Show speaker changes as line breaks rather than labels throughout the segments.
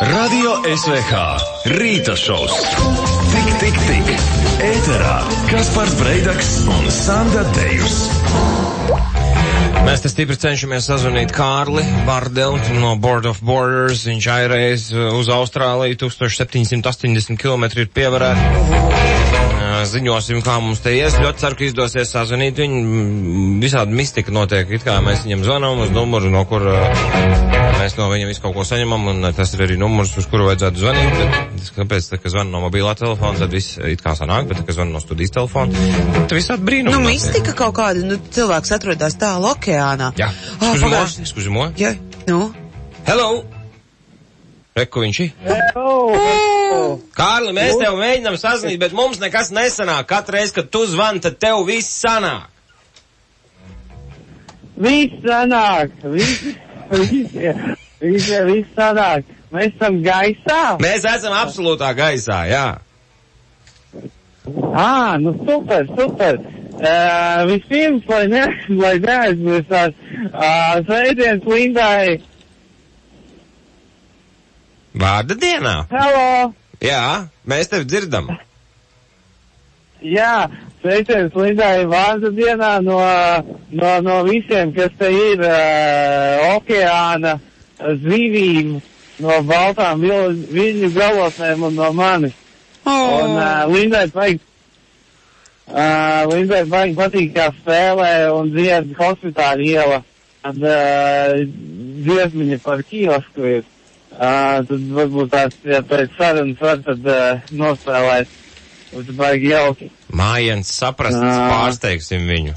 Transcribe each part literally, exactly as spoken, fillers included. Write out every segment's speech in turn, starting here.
Radio S V H Rīta šovs. Tik, tik, tik. Ēterā Kaspars Breidaks un Sandra Dejus.
Mēs te stipri cenšamies sazvanīt Kārli Bardeli no Board of Borders. Viņš airēs uz Austrāliju, tisíc septiņsimt astoņdesmit kilometri ir pievarēti. Ziņosim, kā mums te ies. Ļoti ceru, ka izdosies sazvanīt viņu. Visādi mistika notiek, it kā mēs viņam zvanām uz numuru, no kur mēs no viņam visu kaut ko saņemam, un tas ir arī numurs, uz kuru vajadzētu zvanīt. Bet, kāpēc, tā, ka zvana no mobilā telefona, tad viss it kā sanāk, bet, tā, ka zvana no studijas telefona, tad visādi brīnumi.
Nu, mistika kaut kāda, nu, cilvēks atrodas tālu okeānā.
Jā, skužimo, skužimo.
Jā, nu.
Hello! Reku viņš ir?
Hello!
Kārli, mēs tev mēģinām sazvanīt, bet mums nekas nesanāk. Katru reizi, kad tu zvani, tad tev viss sanāk.
Viss sanāk. Viss, viss, viss, viss sanāk. Mēs esam gaisā?
Mēs esam absolūtā gaisā, jā.
Ā, nu super, super. Uh, vispirms, lai ne, lai neaizmirstās, uh, sveiciens Lindai.
Vārda dienā.
Hello!
Jā, mēs tevi dzirdam.
Jā, sveiciens Lindai vārda dienā no, no, no visiem, kas te ir uh, okeāna zivīm, no baltām viļņu galotnēm un no manis.
Oh.
Un uh, Lindai vajag, uh, Lindai vajag patīk, kā spēlē un dzied Hospitāļa iela. Tad uh, dziesmiņa par kiosku ir. Uh, tad varbūt tās, ja pēc sarunas var tad uh, nospēlēt. Un tad vajag jauki.
Mājiens saprast, uh. pārsteigsim viņu.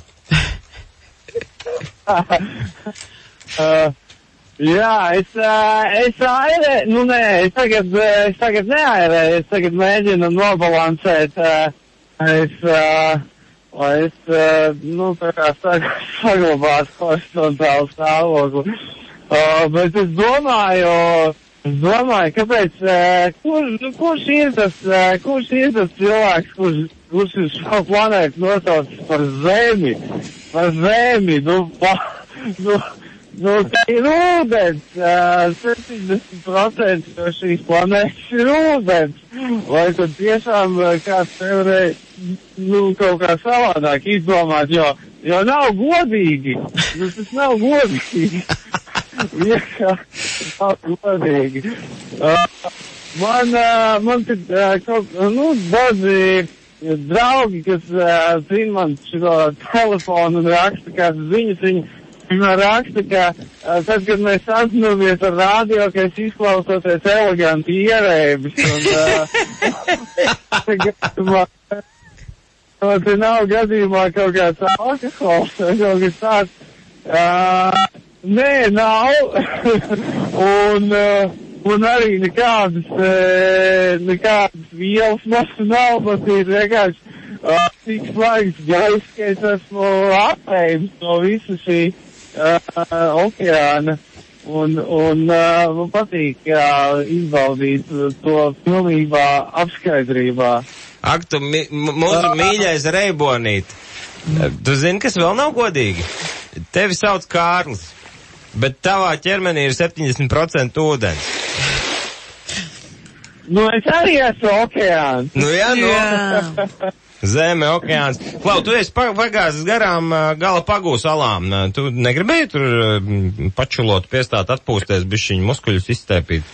uh, jā, es, uh, es airē, nu nē, es tagad, es tagad neairēju, es tagad mēģinu nobalansēt, uh, es, uh, lai es, uh, nu, tā kā saglabātu horizontālu stāvokli. Uh, bet es domāju, es domāju, kāpēc, uh, kur, nu, kurš ir tas, uh, kurš ir tas cilvēks, kurš, kurš ir šo planētu nosaucis par Zemi, par Zemi, nu, pa, nu, nu, tā ir ūdens, uh, septiņdesmit procenti no šīs planētas ir ūdens, vai tad tiešām uh, kāds nevarēja, nu, kaut kā savādāk izdomāt, jo, jo nav godīgi, nu, tas nav godīgi. Vienkārši nav godīgi. Uh, man, uh, man tad uh, kaut, nu, daži draugi, kas uh, zina man šo telefonu un raksta kādas ziņas, viņi, viņi raksta, ka uh, tad, kad mēs sazināmies ar radio, ka es izklausoties eleganti ierēbis. Un, uh, gadījumā, te nav gadījumā kaut kāds alkohols vai kaut kas tāds. Uh, Nē, nav, un, uh, un arī nekādas, uh, nekādas vielas masu nav, bet ir vienkārši uh, tik slaigs gaiss, ka es esmu apējums no visa šī uh, okeāna, un, un uh, man patīk uh, izbaudīt to pilnībā apskaidrībā.
Ak, tu mi, mūsu mīļais Reibonīt, tu zini, kas vēl nav godīgi? Tevi sauc Kārlis. Bet tavā ķermenī ir septiņdesmit procenti ūdens.
Nu, es arī esmu okeāns.
Nu, jā, nu. Jā. Zeme, okeāns. Klau, tu esi pagāzis garām Gala Pagū salām. Tu negribēji tur pačulot, piestāt, atpūsties, bišķiņu muskuļus izstēpīt?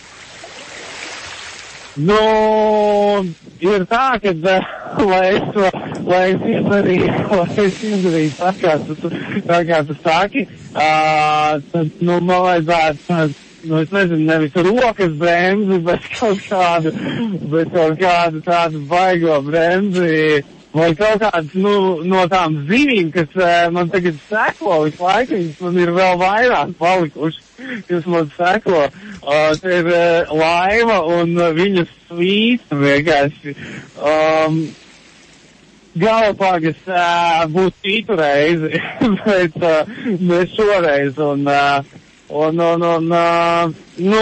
Nu, ir tā, ka, lai es, lai es izdarīju, lai es izdarīju tā, kā tu, tā kā tu saki, uh, tad, nu, man vajadzētu, nu, es nezinu, nevis rokas bremzi, bet kaut kādu, bet kaut kādu tādu baigo bremzi, vai kaut kāds, nu, no tām zivīm, kas uh, man tagad seko visu laiku, viņas man ir vēl vairāk palikuši, kas man seko. Uh, te ir uh, laiva un uh, viņas svīsta vienkārši. Um, Galapagas uh, būs citu reizi, bet uh, ne šoreiz. Un, uh, un, un, un uh,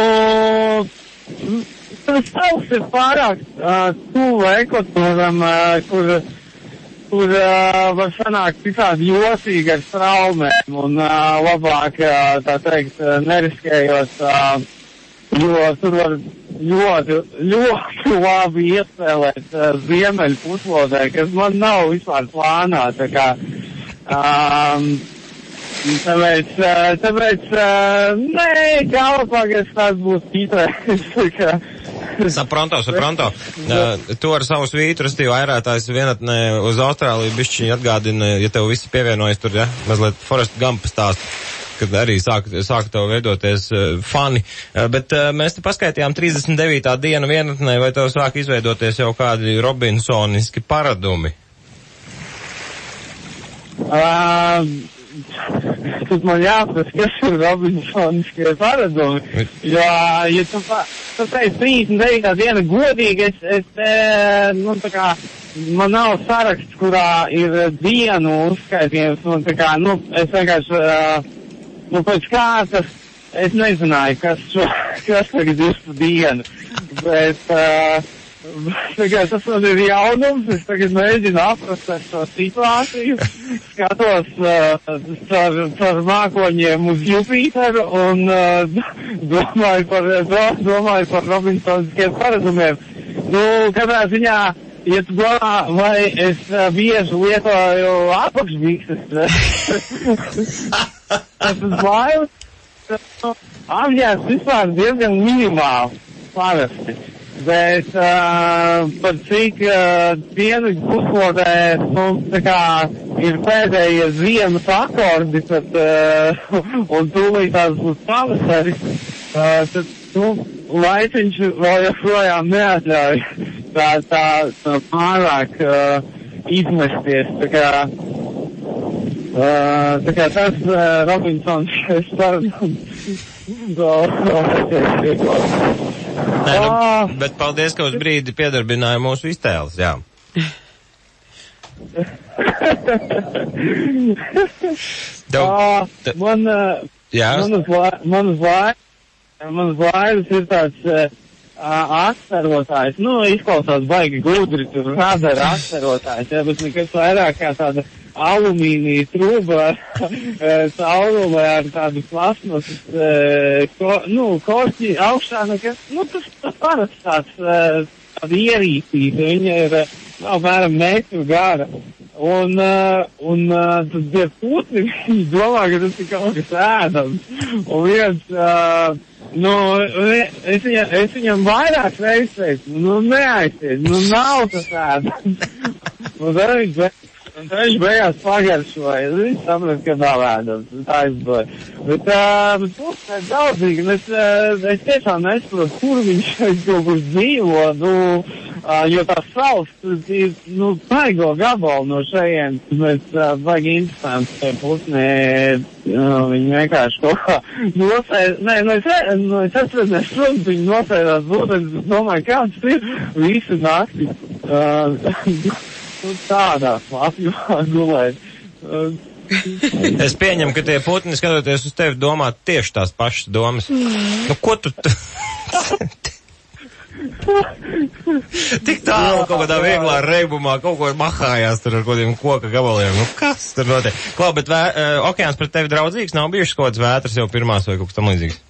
nu, tas savs ir pārāk uh, tuvu ekvatoram, uh, kur kur uh, var sanākt citādi jocīgi ar straumēm un uh, labāk, uh, tā teikt, uh, neriskējot, uh, jo tur var ļoti, ļoti labi iespēlēt uh, ziemeļu puslodē, kas man nav vispār plānā, tā kā, um, tāpēc, uh, tāpēc, uh, nē, Galapagos tāds būs tītrais, tā kā.
Sapronto, sapronto. Uh, tu ar savu svītu, restīvi vairātājs vienatnē uz Austrāliju bišķiņi atgādina, ja tev visi pievienojas tur, ja, mazliet Forest Gump stāstu, kad arī sāk, sāk tev veidoties uh, fani. Uh, bet uh, mēs te paskaitījām trīsdesmit devītā diena vienatnē, vai tev sāk izveidoties jau kādi Robinsoniski paradumi?
Uh, tad man jāprast, kas ir Robinsoniskie paradumi. Jo, ja tu, pa, tu teici trīsdesmit devītā diena godīgi, es, es te, nu, tā kā, man nav saraksts, kurā ir dienu uzskaitījums, un tā kā, nu, es vienkārši, uh, nu, pēc kārtas, es nezināju, kas, kas tagad ir pa dienu, bet, uh, tagad tas man ir jaunums, es tagad mēģinu aprast šo situāciju, skatos uh, par, par mākoņiem uz Jupiteru un uh, domāju par, domāju par Robinsonskiem paradumiem. Nu, katrā ziņā, ja tu domā, vai es uh, bieži lietoju apakšbikses, tas ir bailes, apģērbs vispār diezgan minimāli, parasti. Bet uh, par cik uh, dienvidu puslodē, nu, tā kā ir pēdējie ziemas akordi, tad, uh, un tūlīt tās būs pavasaris, uh, tad, nu, laiciņš vēl joprojām neatļauj tā, tā, tā pārāk uh, izmesties, tā kā, uh, tā kā tas uh, Robinsons, es saru,
Nē, nu, bet paldies, ka uz brīdi piedarbināja mūsu iztēles, jā.
Tev, te... Man, jā. Manas vainas, manas vainas ir tāds uh, atcerotājs, nu, izklausās baigi gudri, tur radara atcerotājs, jā, bet nekas vairāk kā tāda alumīnija trūba caurulē ar tādu plasmasas, ko, nu, korķi augšā, nekas, nu, tas, tas parasts tāds, tāda ierīcīta, viņa ir apmēram metru gara. Un, un tad tie putni, viņi domā, ka tas ir kaut kas ēdams. Un viens, nu, es viņam, es viņam vairāk reizes teicu, nu, neaizties, nu, nav tas ēdams. Un tad viņš Un viņš beigās pagaršoja, viņš saprast, ka nav ēdams, tā aizdoja. Bet, uh, bet būs tā daudzīgi, un es, uh, es tiešām nesaprotu, kur viņš kaut kur dzīvo, nu, uh, jo tā savs, ir, nu, paigo gabalu no šajien, mēs, uh, baigi interesanti, tie pusnē, uh, viņi vienkārši kaut kā nosēd, nē, nu, es, nu, es atceros, protams, viņi nosēdās būtens, es domāju, kāds ir visu nakti. Uh, Nu, tādā apjomā gulēt.
Es pieņemu, ka tie putni, skatoties uz tevi, domā tieši tās pašas domas. Nu, ko tu... Tik tālu kaut kādā vieglā reibumā, kaut ko mahājās tur ar kodiem koka gabaliem. Nu, kas tur notiek? Klau, bet vē, uh, okeāns pret tevi draudzīgs, nav bijušas kaut kāds vētras jau pirmās vai kaut kas tam līdzīgs?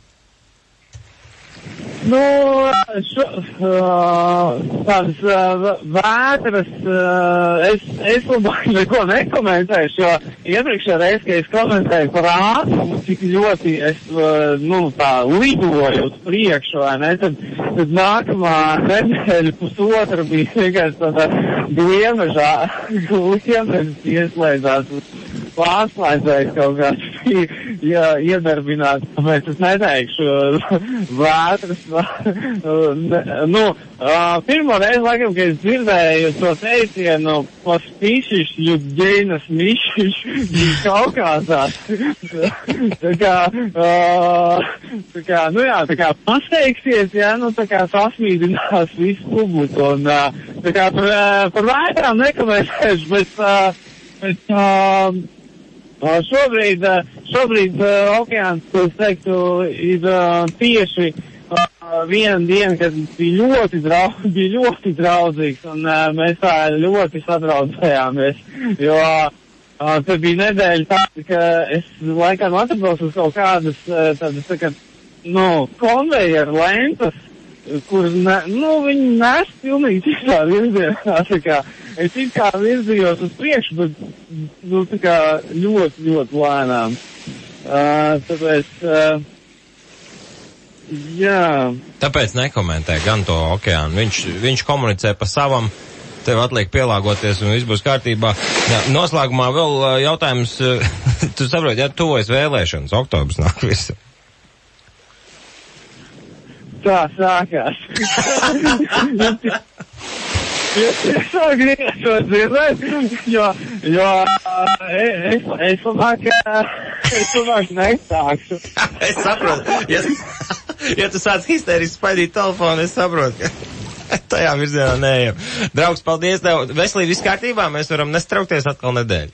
Nu, šo, uh, tādas uh, vētras, uh, es, es labāk neko nekomentēšu, jo iepriekšējā reize, ka es komentēju par ātrumu, cik ļoti es, uh, nu, tā lidoju uz priekšu, vai ne, tad, tad nākamā nedēļa pusotra bija vienkārši tāda gliemežā, gliemežas ieslēdzās, pārslēdzējis kaut kāds ja, iedarbināts, tāpēc es neteikšu vētras. Nu, pirmo reizi, laikam, kad es dzirdēju to teicienu paspīšiš, ļudģēnas mišiš, Kaukāzās. Tā kā, tā kā, nu jā, tā kā pasteigsies, jā, nu tā kā sasmīdinās visu publiku. Un tā kā par, par vētrām nekomentēšu, bet, bet šobrīd, šobrīd okeāns, ko es teiktu, ir tieši viena diena, kad bija ļoti, draudz, bija ļoti draudzīgs, un uh, mēs tā ļoti sadraudzējāmies, jo uh, tad bija nedēļa tāda, ka es laikam atrados uz kaut kādas uh, tādas, tā kā, nu, konvejeru lentas, kur, ne, nu, viņi nes pilnīgi citā virzienā, tā kā, es it kā virzījos uz priekšu, bet, nu, tā kā ļoti, ļoti lēnām. Uh, tāpēc, uh, jā.
Tāpēc nekomentē gan to okeānu. Viņš, viņš komunicē pa savam, tev atliek pielāgoties un viss būs kārtībā. Jā, noslēgumā vēl jautājums, tu saproti, ja tuvojas vēlēšanas, oktobrs nāk visu.
Tā sākās. Es vēl gribētu dzirdēt, jo, jo es, es domāju, ka es domāju, ka nesākšu.
Es saprotu, ja, ja tu sāc histēriski spaidīt telefonu, es saprotu, ka tajā virzienā neejam. Draugs, paldies tev. Veselīgi viss kārtībā, mēs varam nestraukties atkal nedēļu.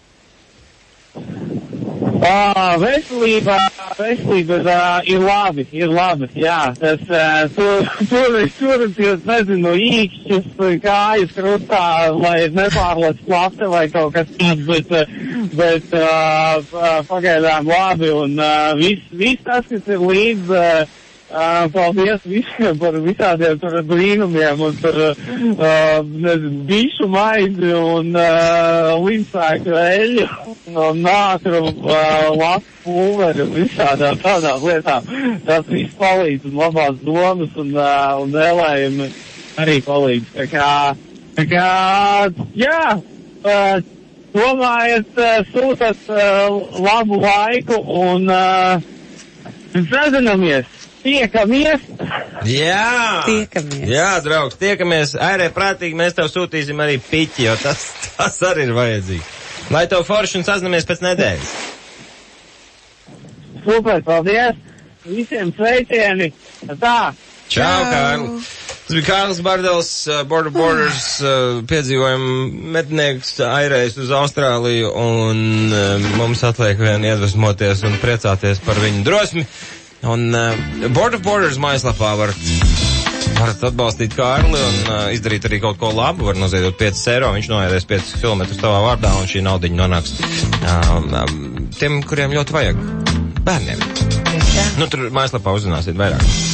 Uh, veselība, veselība uh, ir labi, ir labi, jā. Tas, uh, tur, tur, tur, tur, nezinu, īkšķis, kājas krustā, lai nepārlec plate vai kaut kas tāds, bet, bet uh, pagaidām labi, un uh, viss, viss tas, kas ir līdz, uh, uh, paldies visiem par visādiem tur brīnumiem, un par, uh, nezinu, bišu maizi, un uh, līdzsāku eļu, un nātru, uh, lapu pulveri, un visādām tādām lietām. Tas viss palīdz, un labās domas, un, uh, un vēlējumi arī palīdz. Tā kā, tā kā, jā, uh, domājiet, uh, sūtat uh, labu laiku, un uh, sazinamies. Tiekamies!
Jā!
Tiekamies!
Jā, draugs, tiekamies. Airē prātīgi, mēs tev sūtīsim arī piķi, jo tas, tas arī ir vajadzīgs. Lai tev forši un sazinamies pēc nedēļas.
Super, paldies! Visiem sveicieni! Tā!
Čau, Kārli! Tas bija Kārlis Bardels, uh, Border Borders, uh, piedzīvojumu mednieks, airējis uz Austrāliju, un uh, mums atliek vien iedvesmoties un priecāties par viņu drosmi. Un uh, Border of Borders mājaslapā varat, varat atbalstīt Kārli un uh, izdarīt arī kaut ko labu, var noziedot piecus eiro, viņš noiedēs piecus kilometrus tavā vārdā, un šī naudiņa nonāks uh, um, tiem, kuriem ļoti vajag, bērniem. Nu, tur mājaslapā uzzināsiet vairāk.